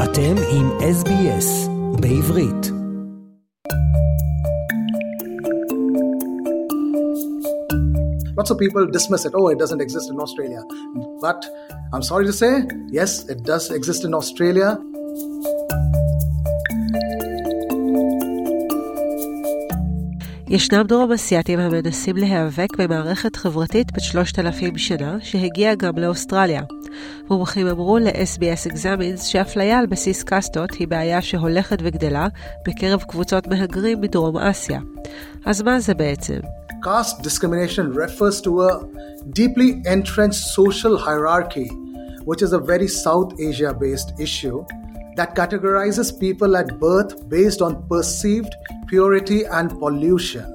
אתם עם SBS בעברית. Lots of people dismiss it. Oh, it doesn't exist in Australia. But I'm sorry to say, yes, it does exist in Australia. ישנם דרום אסייתים המנסים להיאבק במערכת חברתית בת 3,000 שנה שהגיעה גם לאוסטרליה. מומחים אמרו ל-SBS Examines שאפליה על בסיס קאסטות היא בעיה שהולכת וגדלה בקרב קבוצות מהגרים מדרום אסיה. אז מה זה בעצם? Caste discrimination refers to a deeply entrenched social hierarchy, which is a very South Asia-based issue that categorizes people at birth based on perceived purity and pollution.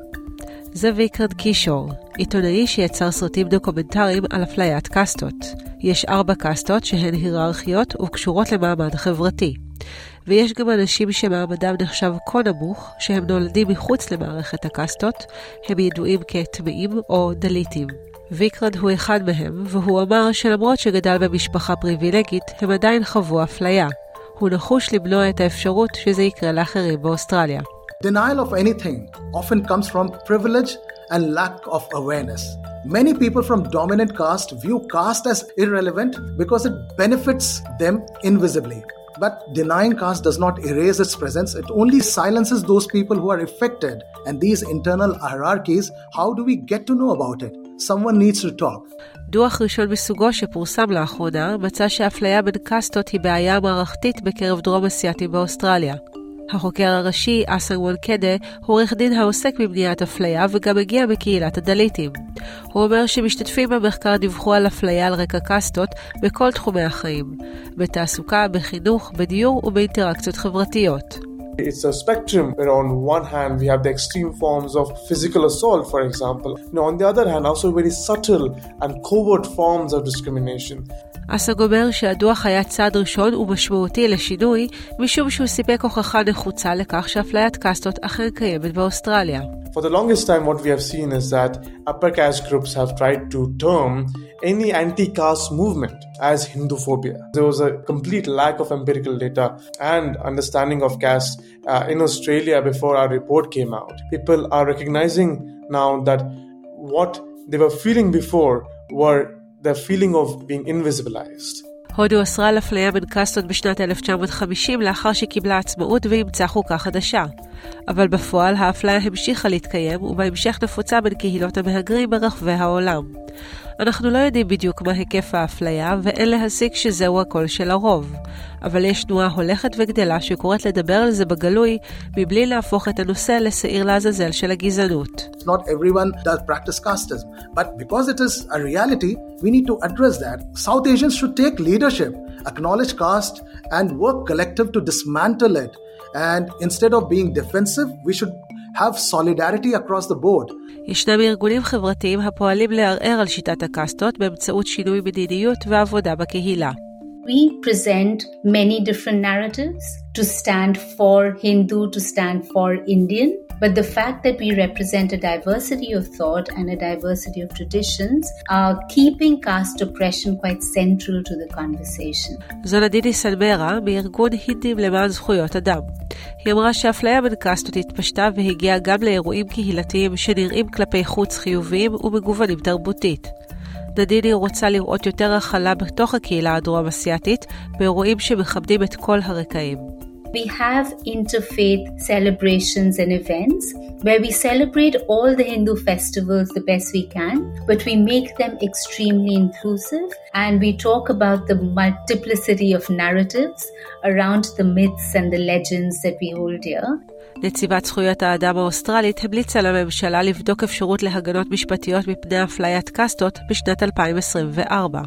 זה ויקרד קישור, עיתונאי שיצר סרטים דוקומנטריים על אפליית קאסטות. יש 4 קאסטות שהן היררכיות וקשורות למעמד חברתי. ויש גם אנשים שמעמדם נחשב כה נמוך, שהם נולדים מחוץ למערכת הקאסטות, הם ידועים כטמאים או דליטים. ויקרד הוא אחד מהם, והוא אמר שלמרות שגדל במשפחה פריבילגית, הם עדיין חוו אפליה. הוא נחוש למנוע את האפשרות שזה יקרה לאחרים באוסטרליה. Denial of anything often comes from privilege and lack of awareness. Many people from dominant caste view caste as irrelevant because it benefits them invisibly. But denying caste does not erase its presence. It only silences those people who are affected. And these internal hierarchies, how do we get to know about it? Someone needs to talk. דוח ראשון מסוגו שפורסם לאחרונה מצא שהאפליה בין קאסטות היא בעיה מערכתית בקרב דרום אסייתים באוסטרליה. החוקר הראשי, אסן וולקדה, הוא עורך דין העוסק במניעת אפליה וגם הגיע בקהילת הדליטים. הוא אומר שמשתתפים במחקר דיווחו על אפליה על רקע קאסטות בכל תחומי החיים, בתעסוקה, בחינוך, בדיור ובאינטראקציות חברתיות. It's a spectrum where on one hand we have the extreme forms of physical assault, for example. On the other hand, also very subtle and covert forms of discrimination. אסג אומר שהדוח היה צעד ראשון ומשמעותי לשינוי, משום שהוא סיפק הוכחה נחוצה לכך שאפליית קאסטות אכן קיימת באוסטרליה. For the longest time, what we have seen is that upper caste groups have tried to term any anti-caste movement as Hinduphobia. There was a complete lack of empirical data and understanding of caste in Australia before our report came out. People are recognizing now that what they were feeling before were the feeling of being invisibilized. הודו אסרה על אפליה בין קאסטות בשנת 1950 לאחר שקיבלה עצמאות ואימצה חוקה חדשה. אבל בפועל האפליה המשיכה להתקיים ובהמשך נפוצה בין קהילות המהגרים ברחבי העולם. אנחנו לא יודעים בדיוק מה היקף האפליה ואין להסיק שזהו הקול של הרוב. אבל יש תנועה הולכת וגדלה שקוראת לדבר על זה בגלוי מבלי להפוך את הנושא לשעיר לעזאזל של הגזענות. Not everyone does practice casteism, but because it is a reality, we need to address that. South Asians should take leadership, acknowledge caste, and work collective to dismantle it. And instead of being defensive, we should have solidarity across the board. ישנם ארגונים חברתיים הפועלים לערער על שיטת הקאסטות באמצעות שינוי מדיניות ועבודה בקהילה. We present many different narratives to stand for Hindu, to stand for Indian. But the fact that we represent a diversity of thought and a diversity of traditions are keeping caste oppression quite central to the conversation. זו נדידי סלמרה מארגון הינדים למען זכויות אדם. היא אמרה שהאפליה בין קאסטות התפשטה והגיעה גם לאירועים קהילתיים שנראים כלפי חוץ חיוביים ומגוונים תרבותית. נדידי רוצה לראות יותר הכלה בתוך הקהילה הדרום-אסייתית באירועים שמכבדים את כל הרקעים. We have interfaith celebrations and events where we celebrate all the Hindu festivals the best we can, but we make them extremely inclusive and we talk about the multiplicity of narratives around the myths and the legends that we hold dear. נציבת זכויות האדם האוסטרלית המליצה לממשלה לבדוק אפשרות להגנות משפטיות מפני אפליית קאסטות בשנת 2024.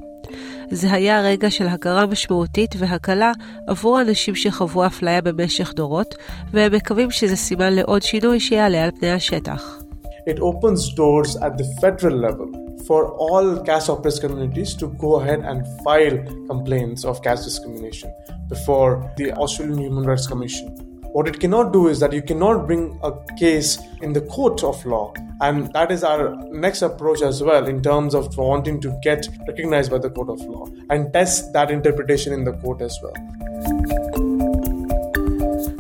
זה היה רגע של הכרה משמעותית והקלה עבור אנשים שחוו אפליה במשך דורות, והם מקווים שזה סימן לעוד שינוי שיעלה על פני השטח. It opens doors at the federal level for all caste oppressed communities to go ahead and file complaints of caste discrimination before the Australian Human Rights Commission. What it cannot do is that you cannot bring a case in the court of law, and that is our next approach as well in terms of wanting to get recognized by the court of law and test that interpretation in the court as well.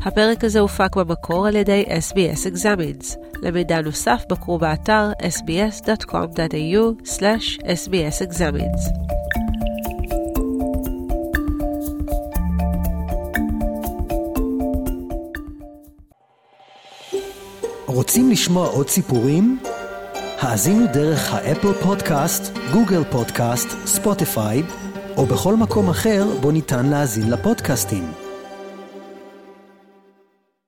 הפרק הזה הופק במקור על ידי SBS Examines. למידע נוסף בקרו באתר sbs.com.au/sbsexamines. רוצים לשמוע עוד סיפורים? האזינו דרך האפל פודקאסט, גוגל פודקאסט, ספוטיפיי, או בכל מקום אחר בו ניתן להאזין לפודקאסטים.